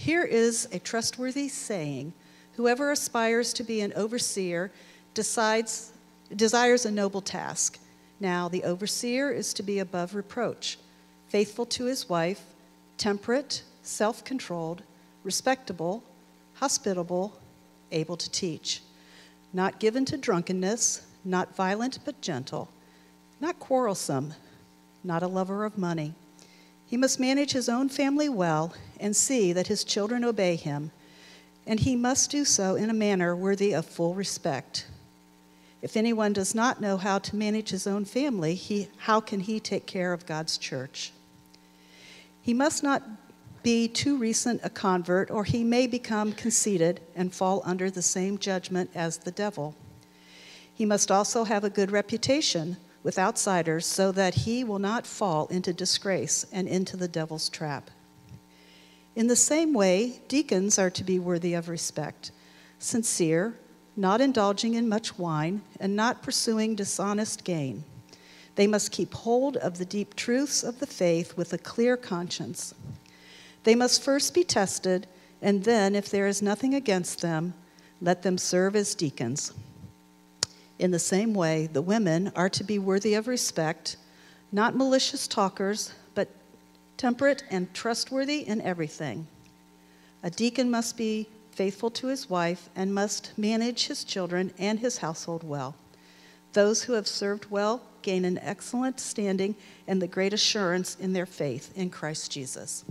Here is a trustworthy saying: whoever aspires to be an overseer desires a noble task. Now, the overseer is to be above reproach, faithful to his wife, temperate, self-controlled, respectable, hospitable, able to teach, not given to drunkenness, not violent but gentle, not quarrelsome, not a lover of money. He must manage his own family well and see that his children obey him, and he must do so in a manner worthy of full respect. If anyone does not know how to manage his own family, how can he take care of God's church? He must not be too recent a convert, or he may become conceited and fall under the same judgment as the devil. He must also have a good reputation with outsiders so that he will not fall into disgrace and into the devil's trap. In the same way, deacons are to be worthy of respect, sincere, not indulging in much wine, and not pursuing dishonest gain. They must keep hold of the deep truths of the faith with a clear conscience. They must first be tested, and then, if there is nothing against them, let them serve as deacons. In the same way, the women are to be worthy of respect, not malicious talkers, but temperate and trustworthy in everything. A deacon must be faithful to his wife and must manage his children and his household well. Those who have served well gain an excellent standing and the great assurance in their faith in Christ Jesus.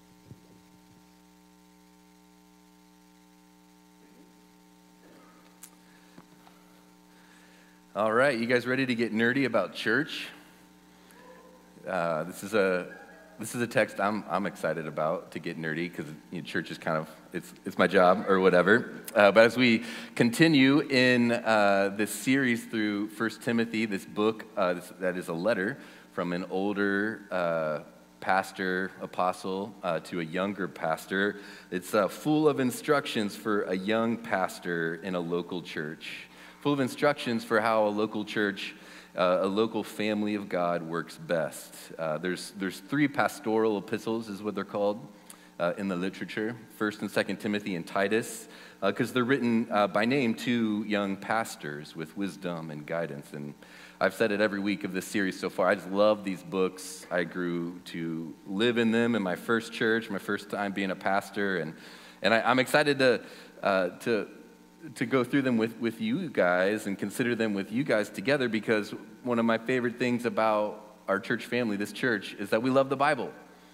All right, you guys ready to get nerdy about church? This is a text I'm excited about to get nerdy because church is kind of it's my job or whatever. But as we continue in this series through 1 Timothy, this book that is a letter from an older pastor, apostle to a younger pastor, it's full of instructions for a young pastor in a local church. Full of instructions for how a local church, a local family of God works best. There's three pastoral epistles, is what they're called in the literature, 1st and 2nd Timothy and Titus, because they're written by name to young pastors with wisdom and guidance. And I've said it every week of this series so far. I just love these books. I grew to live in them in my first church, my first time being a pastor, and I'm excited to go through them with you guys and consider them with you guys together, because one of my favorite things about our church family, this church, is that we love the Bible.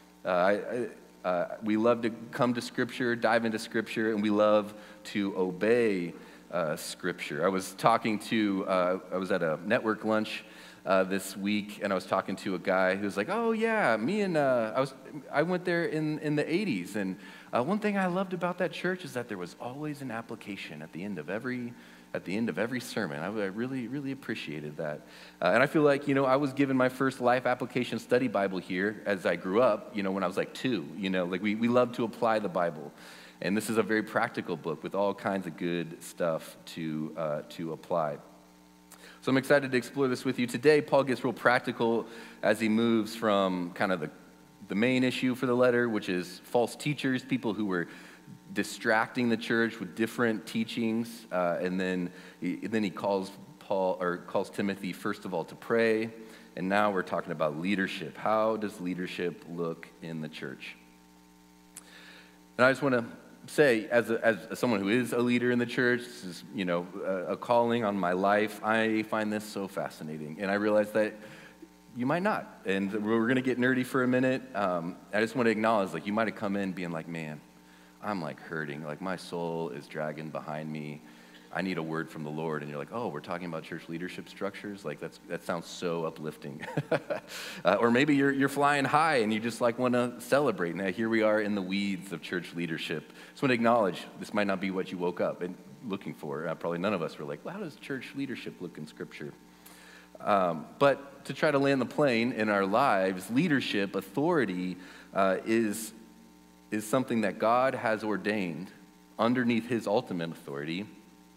We love to come to Scripture, dive into Scripture, and we love to obey Scripture. I was at a network lunch this week, and I was talking to a guy who was like, "Oh yeah, I went there in the '80s, and one thing I loved about that church is that there was always an application at the end of every sermon. I really, really appreciated that, and I feel like I was given my first life application study Bible here as I grew up. When I was like 2. Like we love to apply the Bible, and this is a very practical book with all kinds of good stuff to apply. So I'm excited to explore this with you today. Paul gets real practical as he moves from kind of the main issue for the letter, which is false teachers, people who were distracting the church with different teachings, and then he calls Timothy first of all to pray, and now we're talking about leadership. How does leadership look in the church? And I just want to say, as someone who is a leader in the church, this is a calling on my life. I find this so fascinating, and I realize that you might not. And we're going to get nerdy for a minute. I just want to acknowledge, you might have come in being like, "Man, I'm hurting. My soul is dragging behind me. I need a word from the Lord." And you're like, "Oh, we're talking about church leadership structures? That sounds so uplifting." Or maybe you're flying high and you just want to celebrate. Now here we are in the weeds of church leadership. Just want to acknowledge this might not be what you woke up and looking for. Probably none of us were like, "Well, how does church leadership look in Scripture?" But to try to land the plane in our lives, leadership, authority, is something that God has ordained underneath His ultimate authority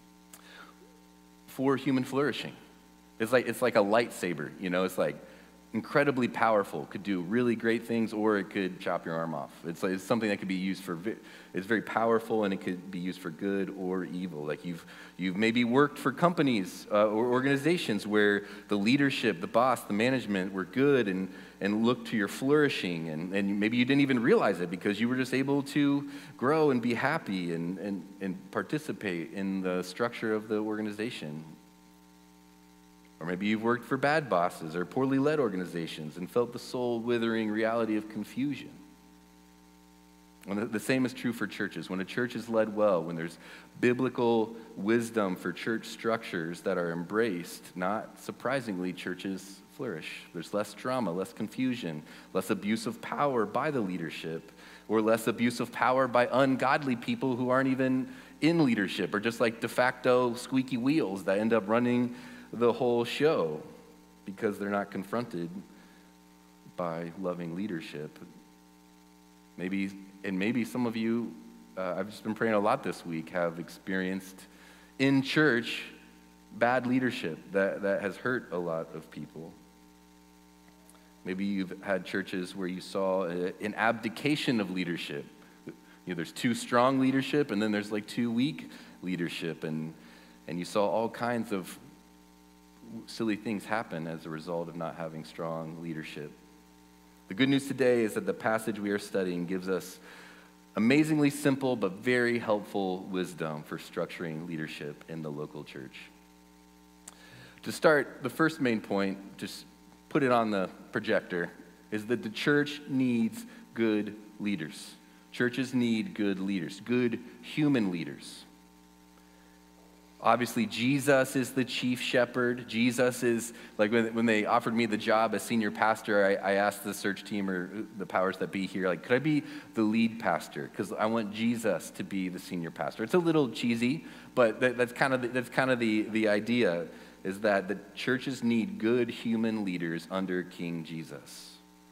for human flourishing. It's like a lightsaber, It's like incredibly powerful, could do really great things, or it could chop your arm off. It's something that could be used for, it's very powerful, and it could be used for good or evil. Like you've maybe worked for companies or organizations where the leadership, the boss, the management were good and looked to your flourishing, and maybe you didn't even realize it because you were just able to grow and be happy and participate in the structure of the organization. Or maybe you've worked for bad bosses or poorly led organizations and felt the soul-withering reality of confusion. And the same is true for churches. When a church is led well, when there's biblical wisdom for church structures that are embraced, not surprisingly, churches flourish. There's less drama, less confusion, less abuse of power by the leadership, or less abuse of power by ungodly people who aren't even in leadership, or just like de facto squeaky wheels that end up running the whole show because they're not confronted by loving leadership. Maybe some of you, I've just been praying a lot this week, have experienced in church bad leadership that has hurt a lot of people. Maybe you've had churches where you saw an abdication of leadership. There's too strong leadership, and then there's like too weak leadership, and you saw all kinds of silly things happen as a result of not having strong leadership. The good news today is that the passage we are studying gives us amazingly simple but very helpful wisdom for structuring leadership in the local church. To start, the first main point, just put it on the projector, is that the church needs good leaders. Churches need good leaders, good human leaders. Obviously, Jesus is the chief shepherd. Jesus is, like when they offered me the job as senior pastor, I asked the search team or the powers that be here, like, could I be the lead pastor? Because I want Jesus to be the senior pastor. It's a little cheesy, but that's kind of the idea, is that the churches need good human leaders under King Jesus.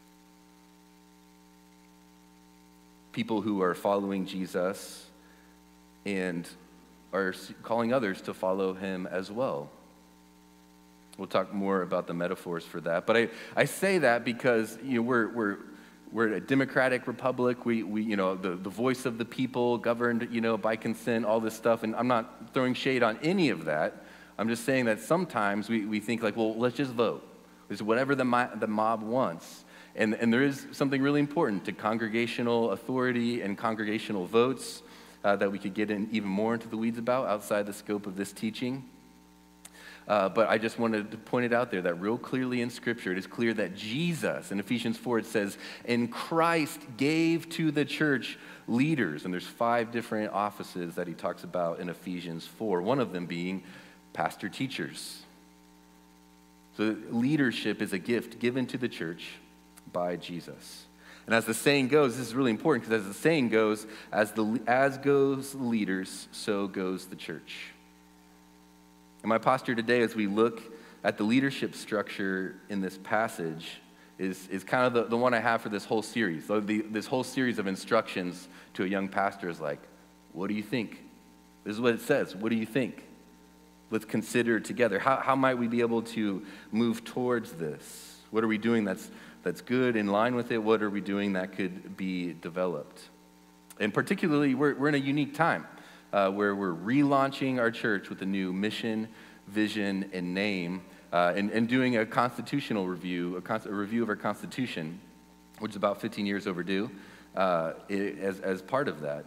People who are following Jesus and are calling others to follow him as well. We'll talk more about the metaphors for that. But I say that because we're a democratic republic. We the voice of the people, governed by consent, all this stuff. And I'm not throwing shade on any of that. I'm just saying that sometimes we think like, well, let's just vote. It's whatever the mob wants. And there is something really important to congregational authority and congregational votes that we could get in even more into the weeds about outside the scope of this teaching. But I just wanted to point it out there that real clearly in Scripture, it is clear that Jesus, in Ephesians 4, it says, and Christ gave to the church leaders. And there's 5 different offices that he talks about in Ephesians 4, one of them being pastor teachers. So leadership is a gift given to the church by Jesus. And as the saying goes, this is really important, because as the saying goes, as goes the leaders, so goes the church. And my posture today as we look at the leadership structure in this passage is kind of the one I have for this whole series. So this whole series of instructions to a young pastor is like, what do you think? This is what it says. What do you think? Let's consider together. How might we be able to move towards this? What are we doing that's good, in line with it? What are we doing that could be developed? And particularly, we're in a unique time where we're relaunching our church with a new mission, vision, and name, and doing a constitutional review, a review of our Constitution, which is about 15 years overdue, as part of that.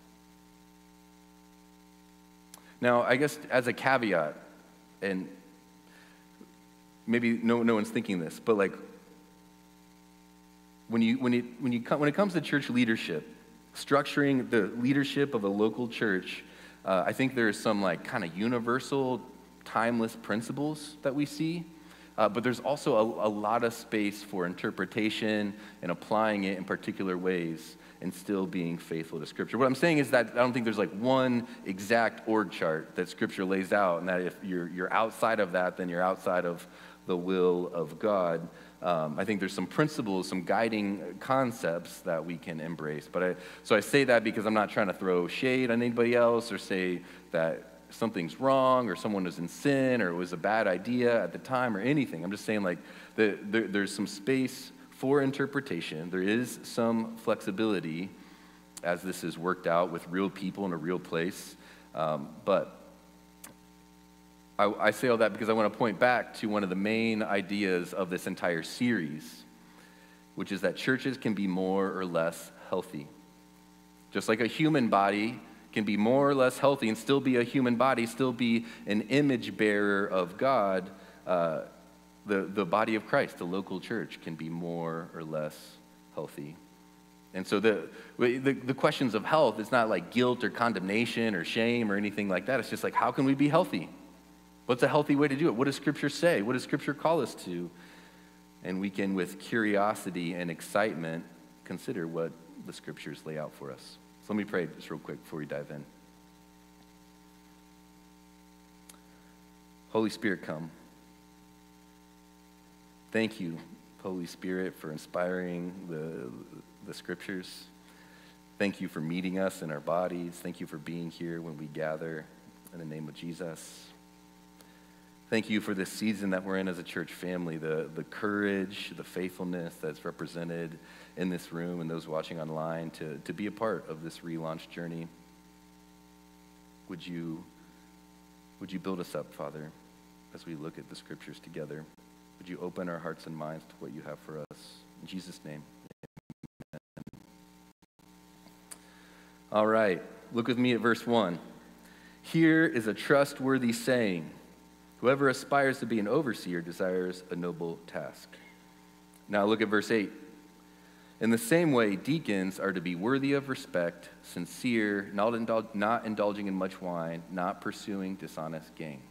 Now, I guess as a caveat, and maybe no one's thinking this, but like, when it comes to church leadership, structuring the leadership of a local church, I think there is some like kind of universal, timeless principles that we see, but there's also a lot of space for interpretation and applying it in particular ways and still being faithful to Scripture. What I'm saying is that I don't think there's like one exact org chart that Scripture lays out, and that if you're outside of that, then you're outside of the will of God. I think there's some principles, some guiding concepts that we can embrace. So I say that because I'm not trying to throw shade on anybody else or say that something's wrong or someone is in sin or it was a bad idea at the time or anything. I'm just saying like there's some space for interpretation. There is some flexibility as this is worked out with real people in a real place. But I say all that because I want to point back to one of the main ideas of this entire series, which is that churches can be more or less healthy. Just like a human body can be more or less healthy and still be a human body, still be an image bearer of God, the body of Christ, the local church, can be more or less healthy. And so the questions of health, it's not like guilt or condemnation or shame or anything like that. It's just like, how can we be healthy? What's a healthy way to do it? What does Scripture say? What does Scripture call us to? And we can, with curiosity and excitement, consider what the Scriptures lay out for us. So let me pray just real quick before we dive in. Holy Spirit, come. Thank you, Holy Spirit, for inspiring the Scriptures. Thank you for meeting us in our bodies. Thank you for being here when we gather in the name of Jesus. Thank you for this season that we're in as a church family, the courage, the faithfulness that's represented in this room and those watching online to be a part of this relaunch journey. Would you build us up, Father, as we look at the Scriptures together? Would you open our hearts and minds to what you have for us? In Jesus' name, amen. All right, look with me at verse 1. Here is a trustworthy saying. Whoever aspires to be an overseer desires a noble task. Now look at verse 8. In the same way, deacons are to be worthy of respect, sincere, not indulging in much wine, not pursuing dishonest gain.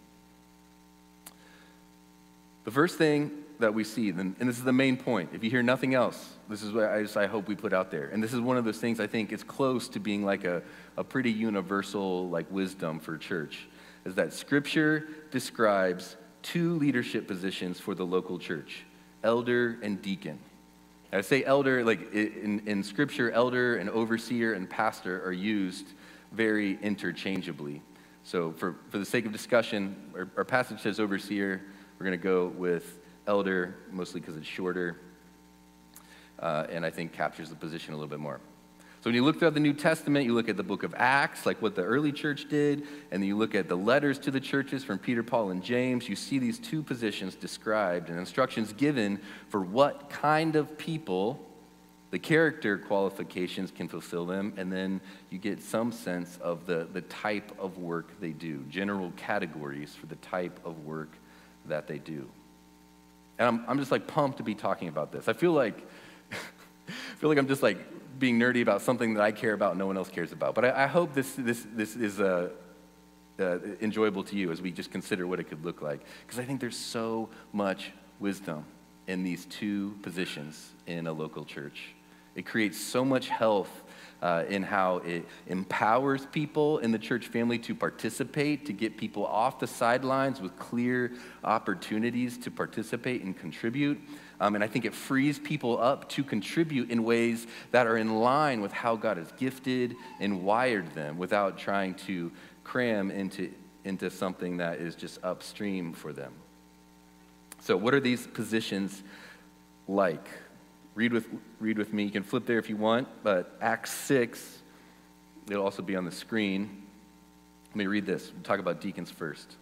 The first thing that we see, and this is the main point, if you hear nothing else, this is what I hope we put out there. And this is one of those things I think is close to being like a pretty universal like wisdom for church, is that Scripture describes two leadership positions for the local church, elder and deacon. I say elder, like in Scripture, elder and overseer and pastor are used very interchangeably. So for the sake of discussion, our passage says overseer. We're going to go with elder, mostly because it's shorter, and I think captures the position a little bit more. So when you look throughout the New Testament, you look at the book of Acts, like what the early church did, and then you look at the letters to the churches from Peter, Paul, and James, you see these two positions described and instructions given for what kind of people, the character qualifications can fulfill them, and then you get some sense of the type of work they do, general categories for the type of work that they do. And I'm just like pumped to be talking about this. I feel like I'm just like being nerdy about something that I care about and no one else cares about. But I hope this is enjoyable to you as we just consider what it could look like. Because I think there's so much wisdom in these two positions in a local church. It creates so much health in how it empowers people in the church family to participate, to get people off the sidelines with clear opportunities to participate and contribute. And I think it frees people up to contribute in ways that are in line with how God has gifted and wired them without trying to cram into something that is just upstream for them. So what are these positions like? Read with me. You can flip there if you want, but Acts 6, it'll also be on the screen. Let me read this. We'll talk about deacons first.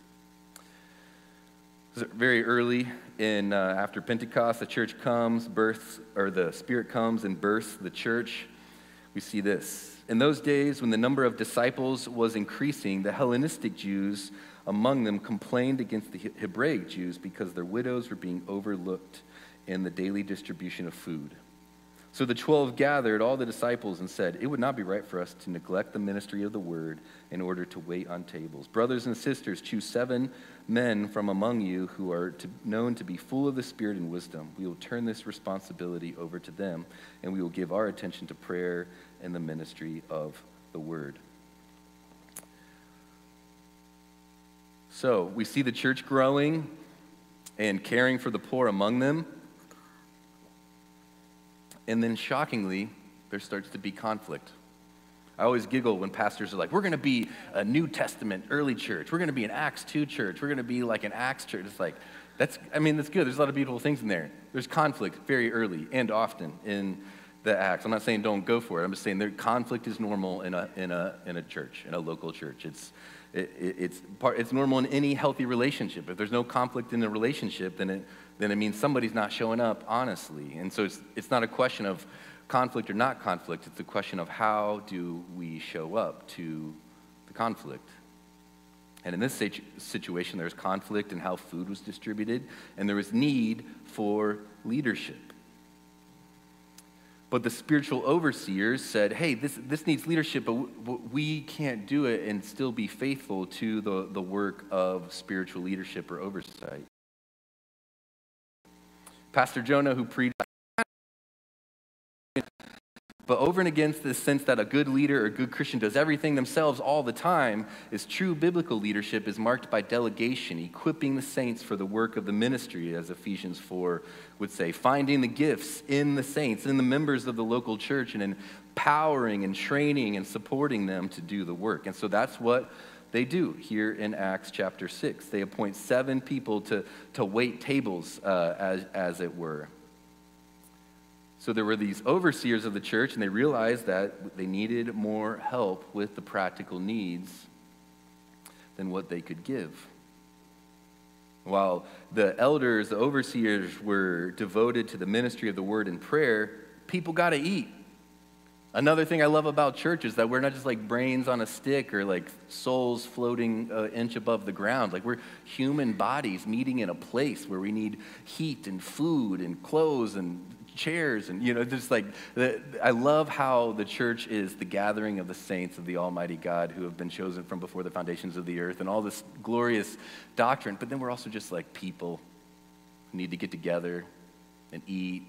Very early in after Pentecost, the church comes, the Spirit comes and births the church. We see this. In those days, when the number of disciples was increasing, the Hellenistic Jews among them complained against the Hebraic Jews because their widows were being overlooked in the daily distribution of food. So the 12 gathered all the disciples and said, "It would not be right for us to neglect the ministry of the word in order to wait on tables. Brothers and sisters, choose 7 men from among you who are known to be full of the Spirit and wisdom. We will turn this responsibility over to them, and we will give our attention to prayer and the ministry of the word." So we see the church growing and caring for the poor among them. And then shockingly, there starts to be conflict. I always giggle when pastors are like, we're going to be a New Testament early church. We're going to be an Acts 2 church. We're going to be like an Acts church. It's like, that's good. There's a lot of beautiful things in there. There's conflict very early and often in the Acts. I'm not saying don't go for it. I'm just saying conflict is normal in a church, in a local church. It's normal in any healthy relationship. If there's no conflict in the relationship, then it means somebody's not showing up honestly. And so it's not a question of conflict or not conflict. It's a question of how do we show up to the conflict. And in this situation, there's conflict in how food was distributed, and there was need for leadership. But the spiritual overseers said, hey, this needs leadership, but we can't do it and still be faithful to the work of spiritual leadership or oversight. Pastor Jonah, who preached, but over and against this sense that a good leader or a good Christian does everything themselves all the time, is true biblical leadership is marked by delegation, equipping the saints for the work of the ministry, as Ephesians 4 would say, finding the gifts in the saints, in the members of the local church, and empowering and training and supporting them to do the work. And so that's what they do here in Acts chapter 6. They appoint 7 people to wait tables, as it were. So there were these overseers of the church, and they realized that they needed more help with the practical needs than what they could give. While the elders, the overseers, were devoted to the ministry of the word and prayer, people got to eat. Another thing I love about church is that we're not just like brains on a stick or like souls floating an inch above the ground. Like, we're human bodies meeting in a place where we need heat and food and clothes and chairs, and just like I love how the church is the gathering of the saints of the Almighty God who have been chosen from before the foundations of the earth, and all this glorious doctrine. But then we're also just like people who need to get together and eat,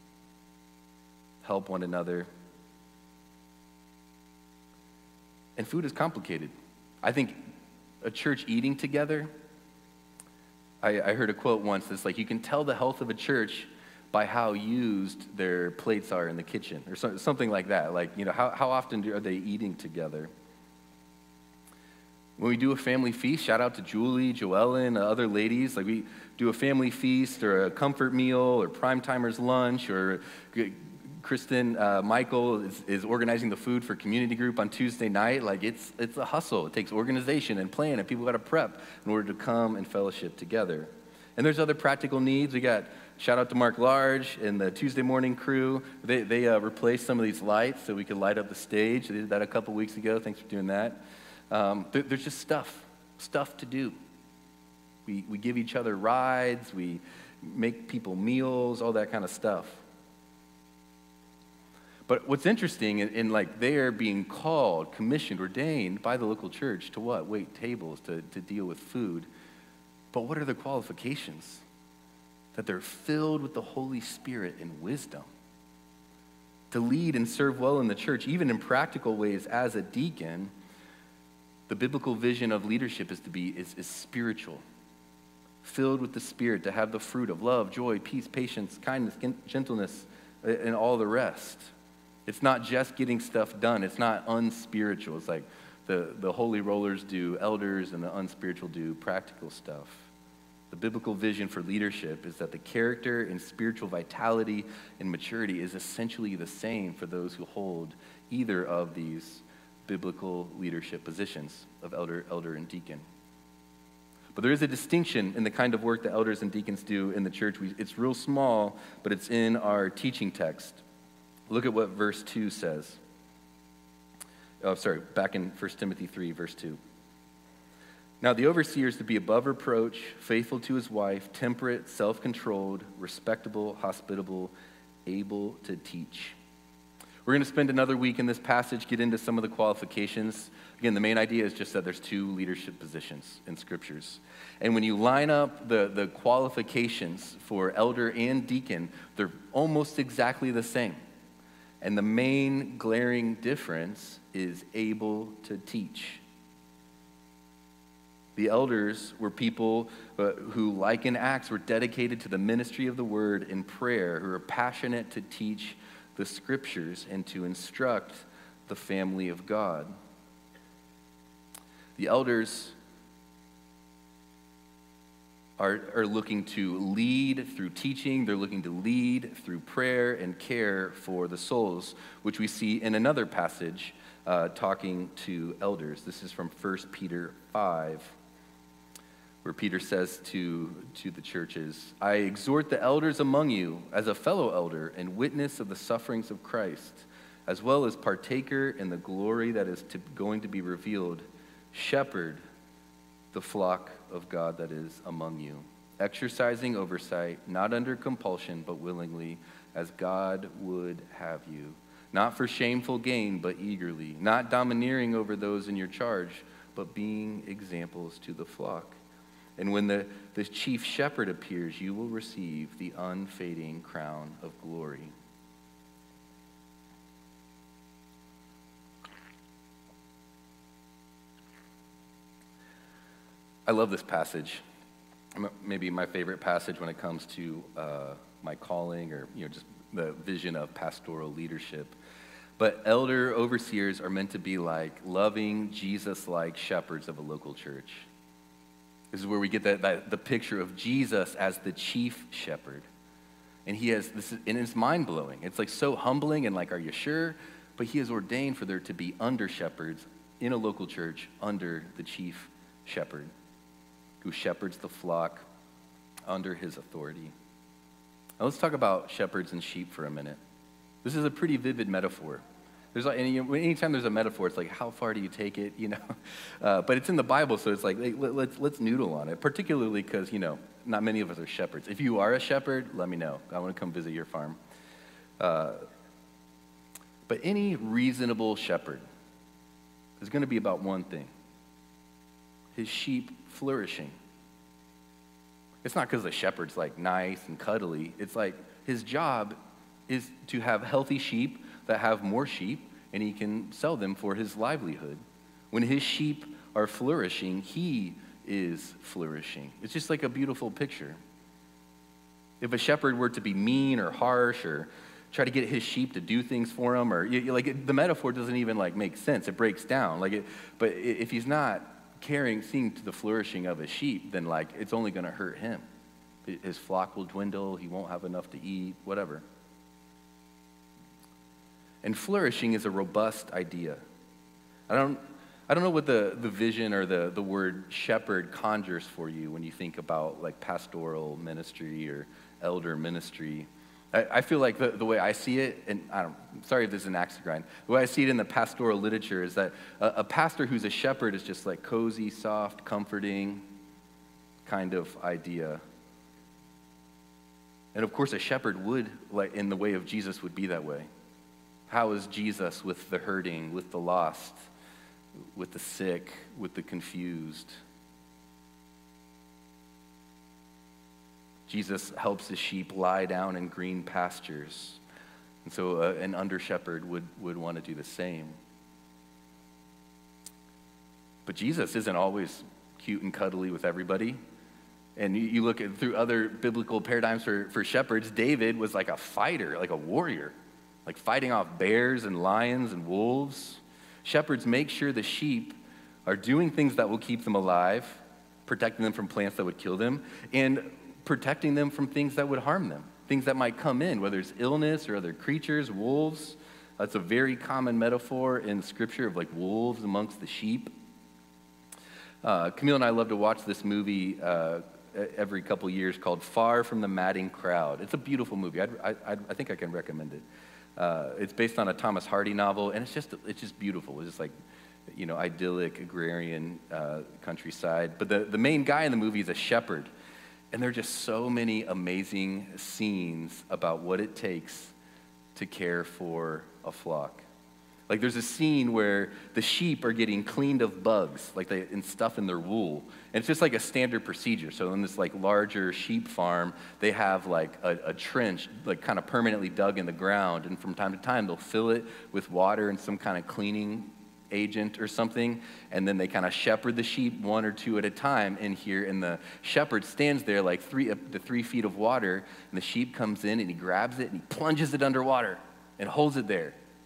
help one another. And food is complicated. I think a church eating together, I heard a quote once that's like, you can tell the health of a church by how used their plates are in the kitchen, or something like that. Like, how often are they eating together? When we do a family feast, shout out to Julie, Joellen, other ladies. Like, we do a family feast or a comfort meal or prime timers lunch, or Kristen, Michael is organizing the food for community group on Tuesday night. Like, it's a hustle. It takes organization and plan, and people got to prep in order to come and fellowship together. And there's other practical needs. We got shout out to Mark Large and the Tuesday morning crew. They replaced some of these lights so we could light up the stage. They did that a couple weeks ago. Thanks for doing that. There's just stuff to do. We give each other rides. We make people meals, all that kind of stuff. But what's interesting, in like they're being called, commissioned, ordained by the local church to what? Wait tables, to deal with food. But what are the qualifications? That they're filled with the Holy Spirit and wisdom to lead and serve well in the church, even in practical ways as a deacon. The biblical vision of leadership is spiritual, filled with the Spirit, to have the fruit of love, joy, peace, patience, kindness, gentleness, and all the rest. It's not just getting stuff done. It's not unspiritual. It's like the holy rollers do elders and the unspiritual do practical stuff. The biblical vision for leadership is that the character and spiritual vitality and maturity is essentially the same for those who hold either of these biblical leadership positions of elder, and deacon. But there is a distinction in the kind of work that elders and deacons do in the church. It's real small, but it's in our teaching text. Look at what verse 2 says. Back in 1 Timothy 3, verse 2. Now the overseer is to be above reproach, faithful to his wife, temperate, self-controlled, respectable, hospitable, able to teach. We're going to spend another week in this passage, get into some of the qualifications. Again, the main idea is just that there's 2 leadership positions in scriptures. And when you line up the qualifications for elder and deacon, they're almost exactly the same. And the main glaring difference is able to teach. The elders were people who, like in Acts, were dedicated to the ministry of the word and prayer, who are passionate to teach the scriptures and to instruct the family of God. The elders are looking to lead through teaching. They're looking to lead through prayer and care for the souls, which we see in another passage talking to elders. This is from 1 Peter 5, where Peter says to the churches, I exhort the elders among you as a fellow elder and witness of the sufferings of Christ, as well as partaker in the glory that is going to be revealed. Shepherd the flock of God that is among you, exercising oversight, not under compulsion, but willingly, as God would have you, not for shameful gain, but eagerly, not domineering over those in your charge, but being examples to the flock. And when the chief shepherd appears, you will receive the unfading crown of glory. I love this passage. Maybe my favorite passage when it comes to my calling, or just the vision of pastoral leadership. But elder overseers are meant to be like loving Jesus-like shepherds of a local church. This is where we get the picture of Jesus as the chief shepherd. And and it's mind-blowing. It's like so humbling and like, are you sure? But he has ordained for there to be under shepherds in a local church under the chief shepherd, who shepherds the flock under his authority. Now let's talk about shepherds and sheep for a minute. This is a pretty vivid metaphor. Anytime there's a metaphor, it's like, how far do you take it, But it's in the Bible, so it's like, let's noodle on it, particularly because, not many of us are shepherds. If you are a shepherd, let me know. I want to come visit your farm. But any reasonable shepherd is going to be about one thing: his sheep flourishing. It's not because the shepherd's like nice and cuddly. It's like his job is to have healthy sheep that have more sheep, and he can sell them for his livelihood. When his sheep are flourishing, he is flourishing. It's just like a beautiful picture. If a shepherd were to be mean or harsh or try to get his sheep to do things for him, or the metaphor doesn't even make sense. It breaks down. But if he's not seeing to the flourishing of his sheep, then it's only going to hurt him. His flock will dwindle. He won't have enough to eat, whatever. And flourishing is a robust idea. I don't know what the vision or the word shepherd conjures for you when you think about pastoral ministry or elder ministry. I feel like the way I see it, and I'm sorry if this is an axe to grind, the way I see it in the pastoral literature is that a pastor who's a shepherd is just cozy, soft, comforting kind of idea. And of course a shepherd would, in the way of Jesus, would be that way. How is Jesus with the hurting, with the lost, with the sick, with the confused? Jesus helps his sheep lie down in green pastures. And so an under-shepherd would want to do the same. But Jesus isn't always cute and cuddly with everybody. And you look through other biblical paradigms for shepherds, David was like a fighter, like a warrior, fighting off bears and lions and wolves. Shepherds make sure the sheep are doing things that will keep them alive, protecting them from plants that would kill them, and protecting them from things that would harm them, things that might come in, whether it's illness or other creatures, wolves. That's a very common metaphor in Scripture of wolves amongst the sheep. Camille and I love to watch this movie every couple years called Far from the Madding Crowd. It's a beautiful movie. I think I can recommend it. It's based on a Thomas Hardy novel, and it's just beautiful. It's just idyllic agrarian countryside. But the main guy in the movie is a shepherd, and there are just so many amazing scenes about what it takes to care for a flock. There's a scene where the sheep are getting cleaned of bugs, and stuff in their wool. And it's just a standard procedure. So in this larger sheep farm, they have a trench kind of permanently dug in the ground. And from time to time, they'll fill it with water and some kind of cleaning agent or something. And then they kind of shepherd the sheep one or two at a time in here. And the shepherd stands there up to 3 feet of water. And the sheep comes in and he grabs it and he plunges it underwater and holds it there.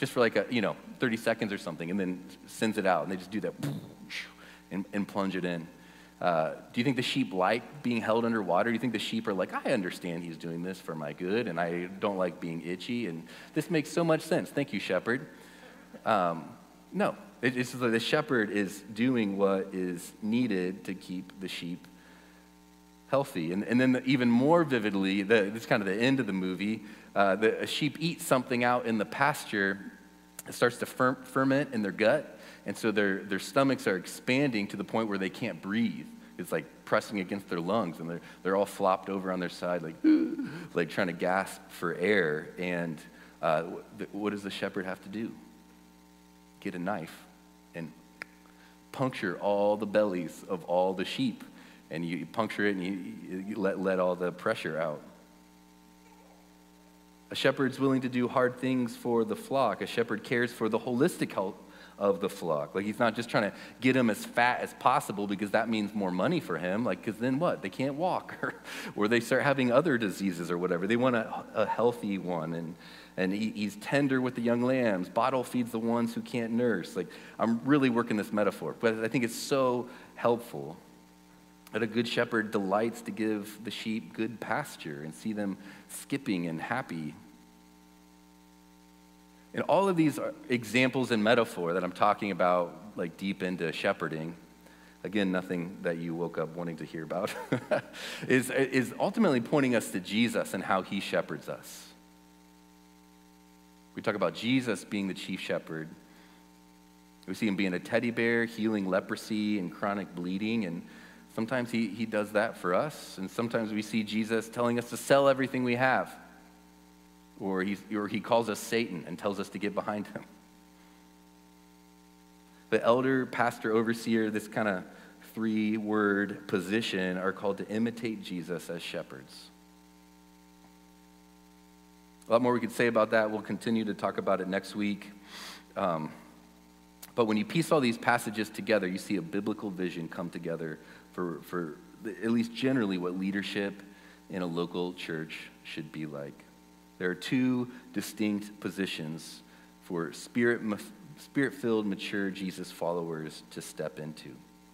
just for like 30 seconds or something, and then sends it out, and they just do that and plunge it in. Do you think the sheep like being held underwater? Do you think the sheep are like, I understand he's doing this for my good, and I don't like being itchy, and this makes so much sense. Thank you, shepherd. No, it's like the shepherd is doing what is needed to keep the sheep healthy. And then even more vividly, this is kind of the end of the movie, a sheep eats something out in the pasture. It starts to ferment in their gut, and so their stomachs are expanding to the point where they can't breathe. It's like pressing against their lungs, and they're all flopped over on their side, like trying to gasp for air. And what does the shepherd have to do? Get a knife and puncture all the bellies of all the sheep. And you puncture it, and you let all the pressure out. A shepherd's willing to do hard things for the flock. A shepherd cares for the holistic health of the flock. Like, he's not just trying to get them as fat as possible because that means more money for him. Like, because then what? They can't walk, or they start having other diseases or whatever. They want a healthy one, and he's tender with the young lambs. Bottle feeds the ones who can't nurse. Like, I'm really working this metaphor, but I think it's so helpful. That a good shepherd delights to give the sheep good pasture and see them skipping and happy. And all of these are examples and metaphor that I'm talking about, like deep into shepherding, again, nothing that you woke up wanting to hear about, is ultimately pointing us to Jesus and how he shepherds us. We talk about Jesus being the chief shepherd. We see him being a teddy bear, healing leprosy and chronic bleeding, and sometimes he does that for us, and sometimes we see Jesus telling us to sell everything we have, or he calls us Satan and tells us to get behind him. The elder, pastor, overseer, this kind of 3-word position are called to imitate Jesus as shepherds. A lot more we could say about that. We'll continue to talk about it next week. But when you piece all these passages together, you see a biblical vision come together for at least generally what leadership in a local church should be like. There are 2 distinct positions for spirit-filled, mature Jesus followers to step into.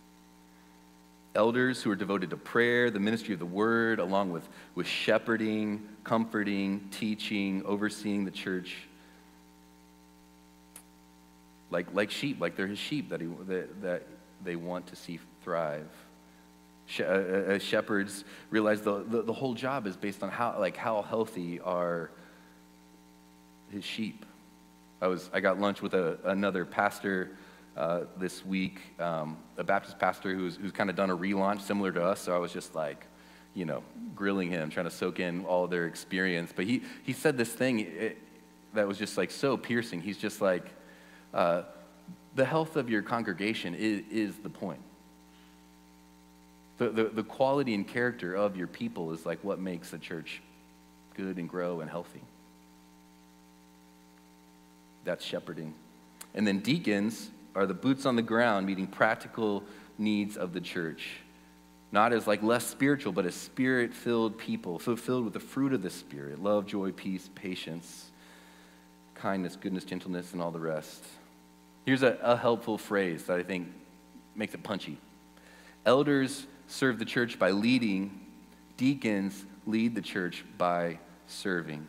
Elders who are devoted to prayer, the ministry of the word, along with shepherding, comforting, teaching, overseeing the church. Like sheep, like they're his sheep that they want to see thrive. Shepherds realize the whole job is based on how healthy are his sheep. I got lunch with another pastor this week, a Baptist pastor who's kind of done a relaunch similar to us. So I was just like, grilling him, trying to soak in all their experience. But he said this thing that was just like so piercing. He's just like, the health of your congregation is the point. The quality and character of your people is like what makes a church good and grow and healthy. That's shepherding. And then deacons are the boots on the ground meeting practical needs of the church. Not as like less spiritual, but as spirit-filled people, fulfilled with the fruit of the Spirit: love, joy, peace, patience, kindness, goodness, gentleness, and all the rest. Here's a helpful phrase that I think makes it punchy. Elders serve the church by leading. Deacons lead the church by serving.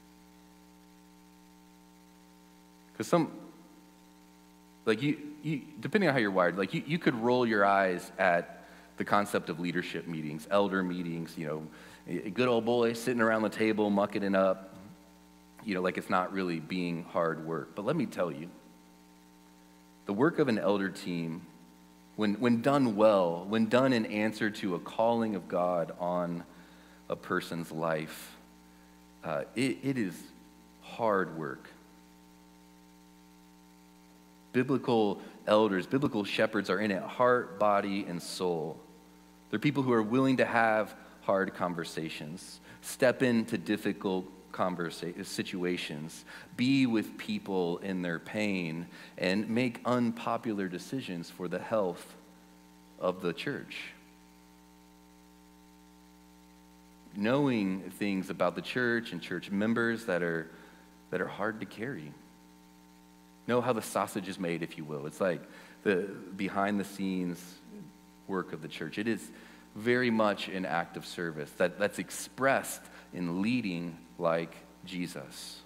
Because you depending on how you're wired, you could roll your eyes at the concept of leadership meetings, elder meetings, a good old boy sitting around the table mucking it up, like it's not really being hard work. But let me tell you, the work of an elder team, when done well, when done in answer to a calling of God on a person's life, it is hard work. Biblical elders, biblical shepherds are in it heart, body, and soul. They're people who are willing to have hard conversations, step into difficult situations, be with people in their pain, and make unpopular decisions for the health of the church. Knowing things about the church and church members that are hard to carry. Know how the sausage is made, if you will. It's like the behind-the-scenes work of the church. It is very much an act of service that's expressed in leading like Jesus.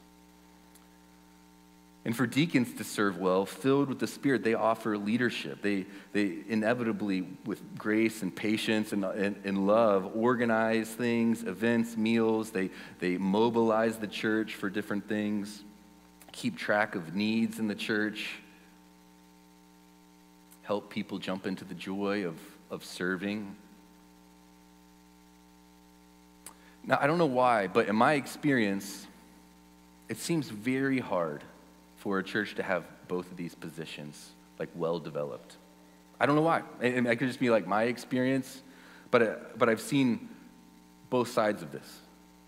And for deacons to serve well, filled with the Spirit, they offer leadership. They inevitably, with grace and patience and love, organize things, events, meals. They mobilize the church for different things, keep track of needs in the church, help people jump into the joy of serving. Now, I don't know why, but in my experience, it seems very hard for a church to have both of these positions, like, well developed. I don't know why. And that could just be like my experience, but I've seen both sides of this.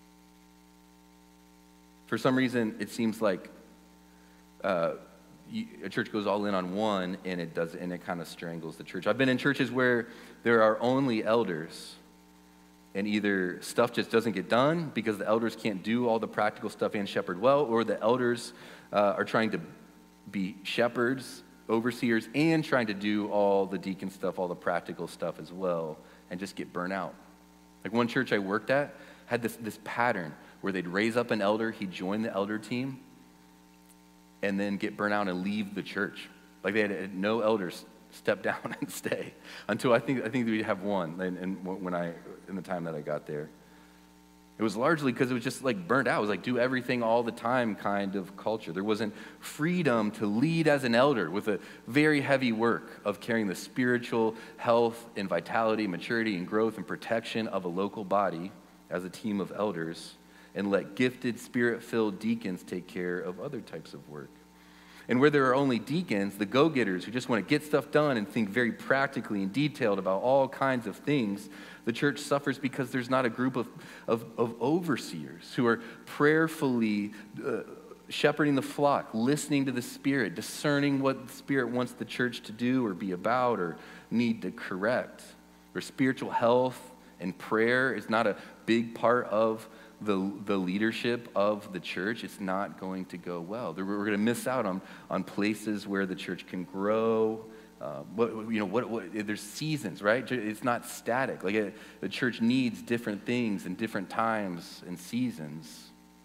For some reason, it seems like a church goes all in on one, and it kind of strangles the church. I've been in churches where there are only elders, and either stuff just doesn't get done because the elders can't do all the practical stuff and shepherd well, or the elders are trying to be shepherds, overseers, and trying to do all the deacon stuff, all the practical stuff as well, and just get burnt out. Like, one church I worked at had this pattern where they'd raise up an elder, he'd join the elder team, and then get burnt out and leave the church. Like, they had no elders step down and stay until I think we'd have one. And in the time that I got there, it was largely because it was just like burnt out. It was like do everything all the time kind of culture. There wasn't freedom to lead as an elder with a very heavy work of carrying the spiritual health and vitality, maturity and growth and protection of a local body as a team of elders, and let gifted, spirit-filled deacons take care of other types of work. And where there are only deacons, the go-getters who just want to get stuff done and think very practically and detailed about all kinds of things, the church suffers because there's not a group of overseers who are prayerfully shepherding the flock, listening to the Spirit, discerning what the Spirit wants the church to do or be about or need to correct. Where spiritual health and prayer is not a big part of the leadership of the church, it's not going to go well. We're going to miss out on places where the church can grow. There's seasons, right? It's not static. Like, the church needs different things in different times and seasons.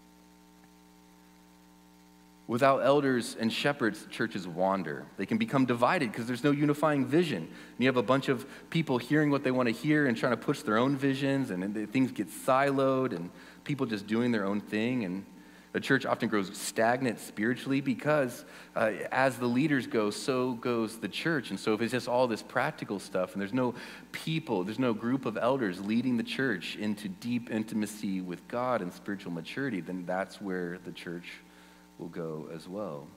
Without elders and shepherds, churches wander. They can become divided because there's no unifying vision. And you have a bunch of people hearing what they want to hear and trying to push their own visions, and things get siloed, and people just doing their own thing. And the church often grows stagnant spiritually because as the leaders go, so goes the church. And so if it's just all this practical stuff and there's no people, there's no group of elders leading the church into deep intimacy with God and spiritual maturity, then that's where the church will go as well.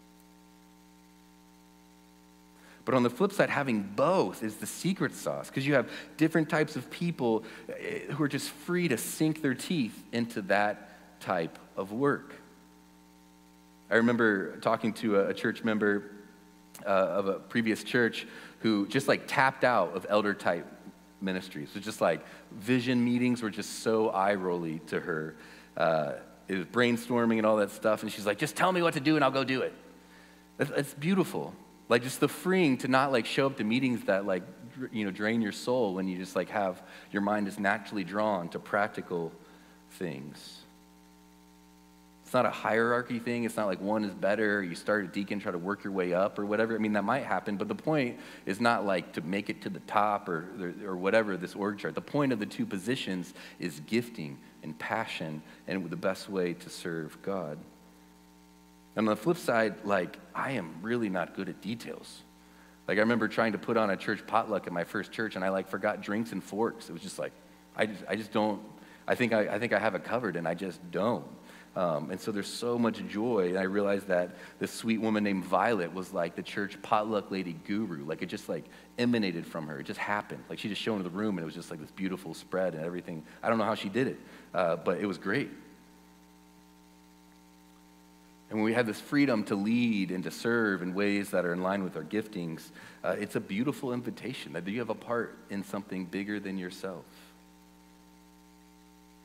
But on the flip side, having both is the secret sauce, because you have different types of people who are just free to sink their teeth into that type of work. I remember talking to a church member of a previous church who just like tapped out of elder type ministries. So just like vision meetings were just so eye-rolly to her. It was brainstorming and all that stuff, and she's like, just tell me what to do and I'll go do it. It's beautiful. Like, just the freeing to not like show up to meetings that like, drain your soul when you just like have, your mind is naturally drawn to practical things. It's not a hierarchy thing. It's not like one is better. You start a deacon, try to work your way up or whatever. I mean, that might happen, but the point is not like to make it to the top or whatever, this org chart. The point of the two positions is gifting and passion and the best way to serve God. And on the flip side, like, I am really not good at details. Like, I remember trying to put on a church potluck at my first church, and I like forgot drinks and forks. It was just like, I just don't. I think I have it covered, and I just don't. And so there's so much joy, and I realized that this sweet woman named Violet was like the church potluck lady guru. Like, it just like emanated from her. It just happened. Like, she just showed into the room, and it was just like this beautiful spread and everything. I don't know how she did it, but it was great. And when we have this freedom to lead and to serve in ways that are in line with our giftings, it's a beautiful invitation that you have a part in something bigger than yourself.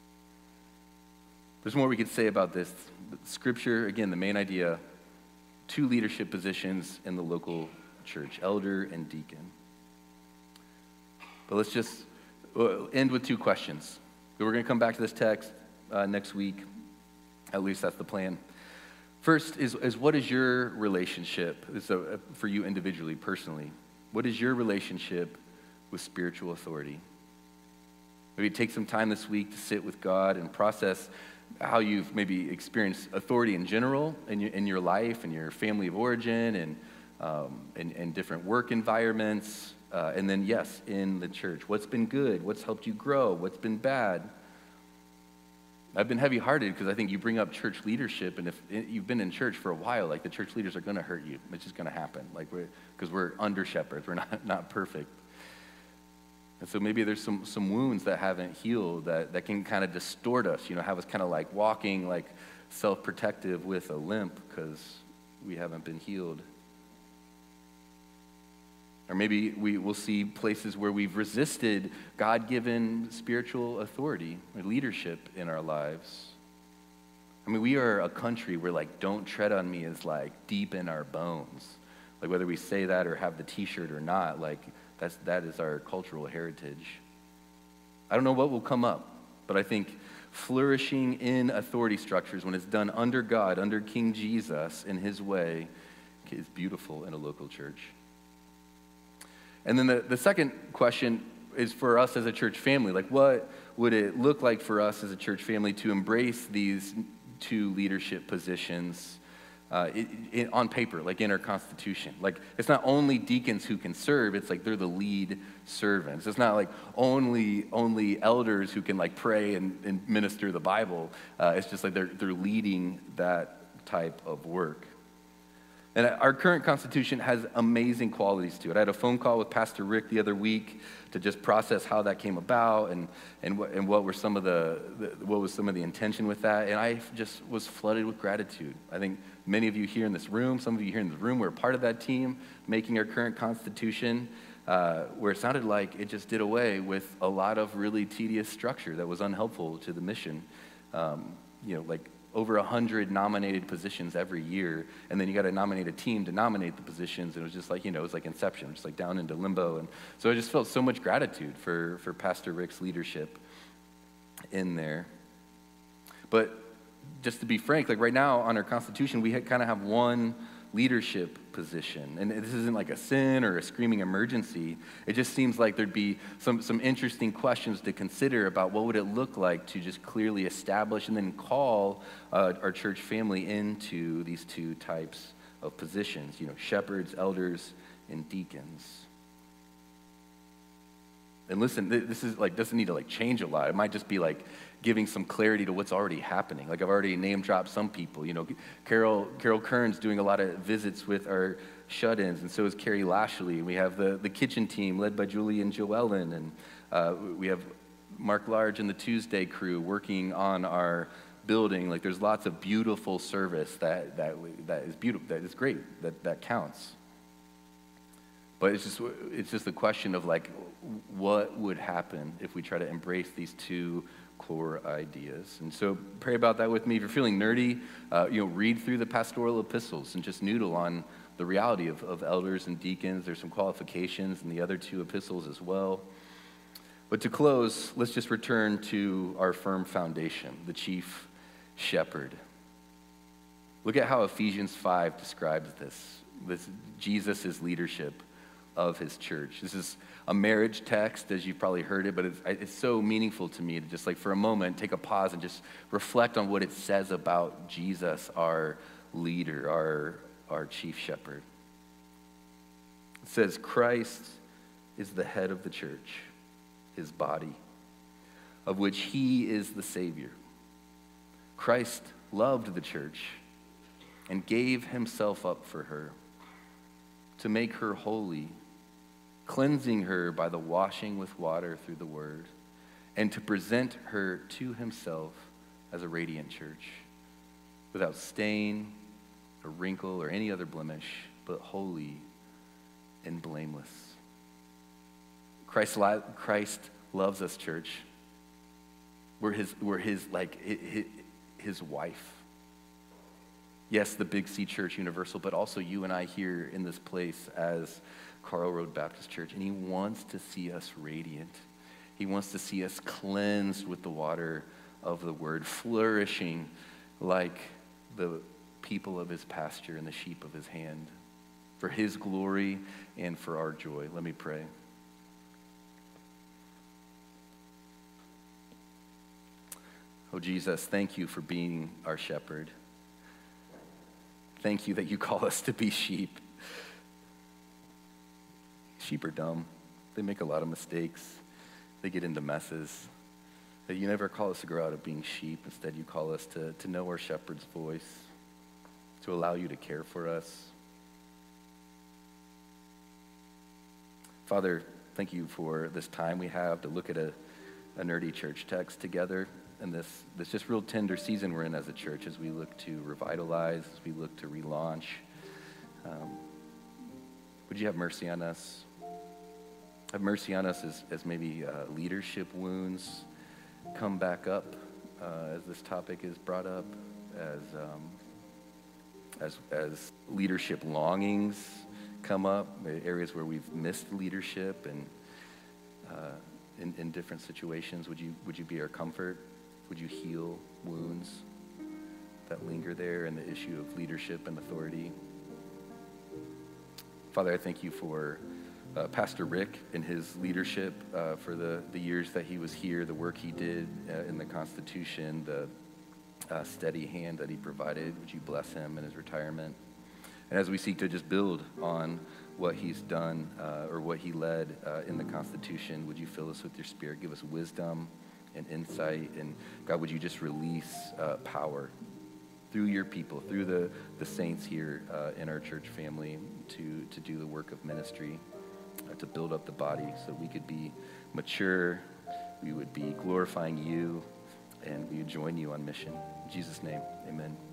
There's more we could say about this. Scripture, again, the main idea, two leadership positions in the local church, elder and deacon. But let's just end with two questions. We're going to come back to this text next week. At least that's the plan. First is what is your relationship, for you individually, personally? What is your relationship with spiritual authority? Maybe take some time this week to sit with God and process how you've maybe experienced authority in general in your life and your family of origin and different work environments. And then, yes, in the church. What's been good? What's helped you grow? What's been bad? I've been heavy-hearted because I think you bring up church leadership, and if you've been in church for a while, like the church leaders are going to hurt you. It's just going to happen, because we're under shepherds. We're not perfect. And so maybe there's some wounds that haven't healed that can kind of distort us, have us kind of like walking like self-protective with a limp because we haven't been healed. Or maybe we will see places where we've resisted God-given spiritual authority or leadership in our lives. I mean, we are a country where like "don't tread on me" is like deep in our bones. Like whether we say that or have the t-shirt or not, like that is our cultural heritage. I don't know what will come up, but I think flourishing in authority structures when it's done under God, under King Jesus in his way, is beautiful in a local church. And then the second question is for us as a church family. Like, what would it look like for us as a church family to embrace these two leadership positions on paper, like in our Constitution? Like, it's not only deacons who can serve, it's like they're the lead servants. It's not like only elders who can like pray and minister the Bible. It's just like they're leading that type of work. And our current Constitution has amazing qualities to it. I had a phone call with Pastor Rick the other week to just process how that came about and what was some of the intention with that. And I just was flooded with gratitude. I think many of you here in this room, some of you here in the room, were a part of that team making our current Constitution, where it sounded like it just did away with a lot of really tedious structure that was unhelpful to the mission. Like over 100 nominated positions every year, and then you got to nominate a team to nominate the positions, and it was just like, it was like Inception, just like down into limbo. And so I just felt so much gratitude for Pastor Rick's leadership in there. But just to be frank, like right now on our Constitution, we kind of have one leadership position. And this isn't like a sin or a screaming emergency. It just seems like there'd be some interesting questions to consider about what would it look like to just clearly establish and then call our church family into these two types of positions, shepherds, elders, and deacons. And listen, this is like doesn't need to like change a lot. It might just be like giving some clarity to what's already happening. Like I've already name dropped some people. Carol Kern's doing a lot of visits with our shut-ins, and so is Carrie Lashley. We have the kitchen team led by Julie and Joellen, and we have Mark Large and the Tuesday crew working on our building. Like there's lots of beautiful service that is beautiful, that is great, that counts. But it's just the question of like, what would happen if we try to embrace these two core ideas? And so pray about that with me. If you're feeling nerdy, read through the pastoral epistles and just noodle on the reality of elders and deacons. There's some qualifications in the other two epistles as well. But to close, let's just return to our firm foundation, the chief shepherd. Look at how Ephesians 5 describes this Jesus' leadership of his church. This is a marriage text, as you've probably heard it, but it's so meaningful to me to just like for a moment take a pause and just reflect on what it says about Jesus, our leader, our chief shepherd. It says, Christ is the head of the church, his body, of which he is the Savior. Christ loved the church and gave himself up for her to make her holy, cleansing her by the washing with water through the word, and to present her to himself as a radiant church, without stain or wrinkle or any other blemish, but holy and blameless. Christ loves us, church. We're his wife. Yes, the Big C Church Universal, but also you and I here in this place as Carl Road Baptist Church. And he wants to see us radiant. He wants to see us cleansed with the water of the word, flourishing like the people of his pasture and the sheep of his hand, for his glory and for our joy. Let me pray. Oh, Jesus, thank you for being our shepherd. Thank you that you call us to be sheep. Sheep are dumb. They make a lot of mistakes. They get into messes. That you never call us to grow out of being sheep. Instead, you call us to know our shepherd's voice, to allow you to care for us. Father, thank you for this time we have to look at a nerdy church text together, and this just real tender season we're in as a church as we look to revitalize, as we look to relaunch. Would you have mercy on us? Have mercy on us as maybe leadership wounds come back up as this topic is brought up, as leadership longings come up, areas where we've missed leadership and in different situations. Would you be our comfort? Would you heal wounds that linger there in the issue of leadership and authority? Father, I thank you for Pastor Rick and his leadership for the years that he was here, the work he did in the Constitution, the steady hand that he provided. Would you bless him in his retirement? And as we seek to just build on what he's done or what he led in the Constitution, would you fill us with your Spirit? Give us wisdom and insight. And God, would you just release power through your people, through the saints here in our church family to do the work of ministry, to build up the body so we could be mature, we would be glorifying you, and we would join you on mission. In Jesus' name, amen.